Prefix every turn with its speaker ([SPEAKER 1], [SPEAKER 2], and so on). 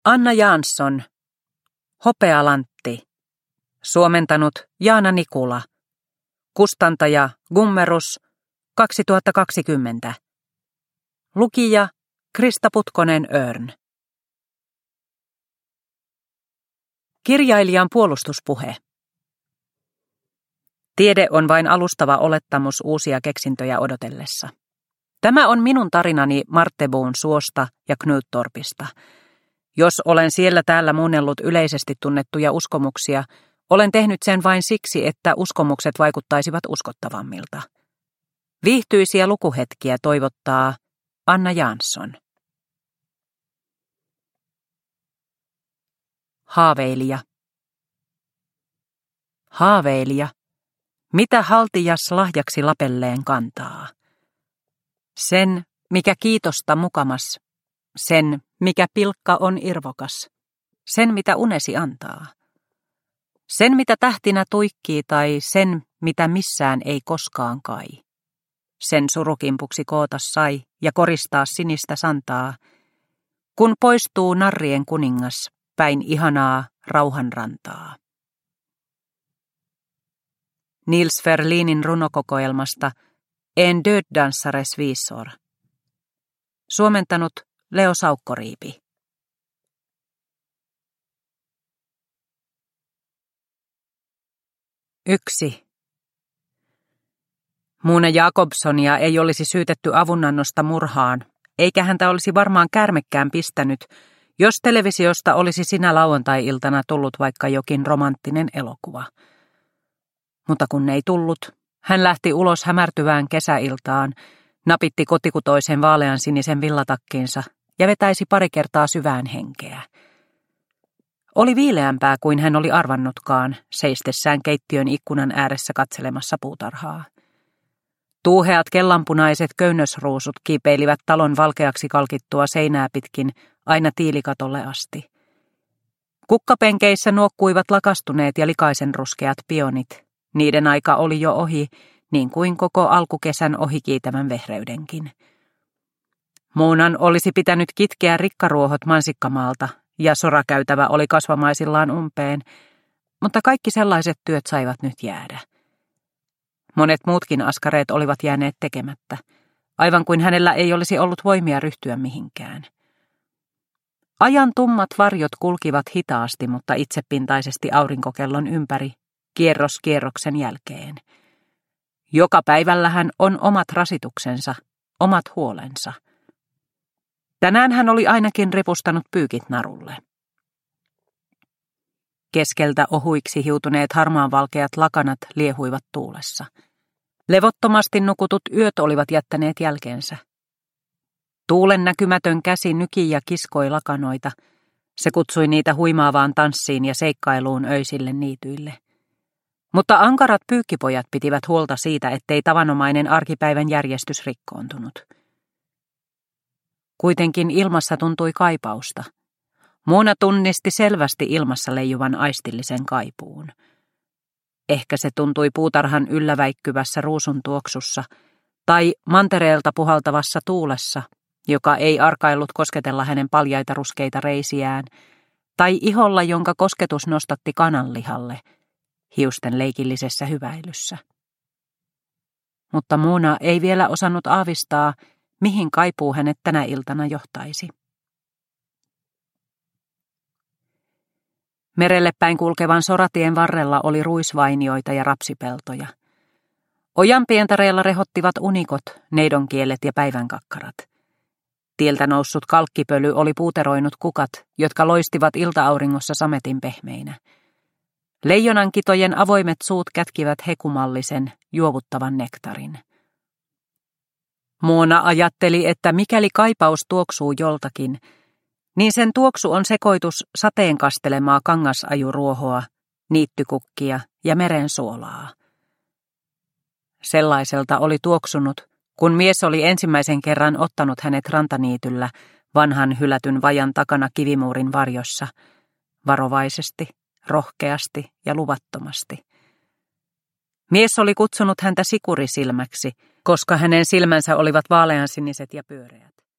[SPEAKER 1] Anna Jansson, Hopealantti. Suomentanut Jaana Nikula. Kustantaja Gummerus, 2020. Lukija Krista Putkonen-Örn. Kirjailijan puolustuspuhe. Tiede on vain alustava olettamus uusia keksintöjä odotellessa. Tämä on minun tarinani Marteboon suosta ja Knuttorpista. Jos olen siellä täällä muunnellut yleisesti tunnettuja uskomuksia, olen tehnyt sen vain siksi, että uskomukset vaikuttaisivat uskottavammilta. Viihtyisiä lukuhetkiä toivottaa Anna Jansson. Haaveilija. Haaveilija. Mitä haltijas lahjaksi lapelleen kantaa? Sen, mikä kiitosta mukamas. Sen, mikä pilkka on irvokas. Sen, mitä unesi antaa. Sen, mitä tähtinä tuikkii tai sen, mitä missään ei koskaan kai. Sen surukimpuksi koota sai ja koristaa sinistä santaa, kun poistuu narrien kuningas päin ihanaa rauhanrantaa. Nils Ferlinin runokokoelmasta En döddansares visor. Suomentanut Leo Saukkoriipi. Yksi. Mona Jakobsonia ei olisi syytetty avunannosta murhaan, eikä häntä olisi varmaan käärmekkään pistänyt, jos televisiosta olisi sinä lauantai-iltana tullut vaikka jokin romanttinen elokuva. Mutta kun ei tullut, hän lähti ulos hämärtyvään kesäiltaan, napitti kotikutoisen vaaleansinisen villatakkinsa ja vetäisi pari kertaa syvään henkeä. Oli viileämpää kuin hän oli arvannutkaan, seistessään keittiön ikkunan ääressä katselemassa puutarhaa. Tuuheat kellanpunaiset köynnösruusut kiipeilivät talon valkeaksi kalkittua seinää pitkin aina tiilikatolle asti. Kukkapenkeissä nuokkuivat lakastuneet ja likaisen ruskeat pionit. Niiden aika oli jo ohi, niin kuin koko alkukesän ohikiitävän vehreydenkin. Monan olisi pitänyt kitkeä rikkaruohot mansikkamaalta, ja sorakäytävä oli kasvamaisillaan umpeen, mutta kaikki sellaiset työt saivat nyt jäädä. Monet muutkin askareet olivat jääneet tekemättä, aivan kuin hänellä ei olisi ollut voimia ryhtyä mihinkään. Ajan tummat varjot kulkivat hitaasti, mutta itsepintaisesti aurinkokellon ympäri, kierros kierroksen jälkeen. Joka päivällähän on omat rasituksensa, omat huolensa. Tänään hän oli ainakin ripustanut pyykit narulle. Keskeltä ohuiksi hiutuneet harmaanvalkeat lakanat liehuivat tuulessa. Levottomasti nukutut yöt olivat jättäneet jälkeensä. Tuulen näkymätön käsi nyki ja kiskoi lakanoita. Se kutsui niitä huimaavaan tanssiin ja seikkailuun öisille niityille. Mutta ankarat pyykkipojat pitivät huolta siitä, ettei tavanomainen arkipäivän järjestys rikkoontunut. Kuitenkin ilmassa tuntui kaipausta. Mona tunnisti selvästi ilmassa leijuvan aistillisen kaipuun. Ehkä se tuntui puutarhan ylläväikkyvässä ruusun tuoksussa tai mantereelta puhaltavassa tuulessa, joka ei arkaillut kosketella hänen paljaita ruskeita reisiään, tai iholla, jonka kosketus nostatti kananlihalle, hiusten leikillisessä hyväilyssä. Mutta Mona ei vielä osannut aavistaa, mihin kaipuu hänet tänä iltana johtaisi. Merelle päin kulkevan soratien varrella oli ruisvainioita ja rapsipeltoja. Ojanpientareella rehottivat unikot, neidonkielet ja päivänkakkarat. Tieltä noussut kalkkipöly oli puuteroinut kukat, jotka loistivat ilta-auringossa sametin pehmeinä. Leijonankitojen avoimet suut kätkivät hekumallisen, juovuttavan nektarin. Mona ajatteli, että mikäli kaipaus tuoksuu joltakin, niin sen tuoksu on sekoitus sateen kastelemaa kangasajuruohoa, niittykukkia ja merensuolaa. Sellaiselta oli tuoksunut, kun mies oli ensimmäisen kerran ottanut hänet rantaniityllä vanhan hylätyn vajan takana kivimuurin varjossa, varovaisesti, rohkeasti ja luvattomasti. Mies oli kutsunut häntä sikurisilmäksi, koska hänen silmänsä olivat vaaleansiniset ja pyöreät.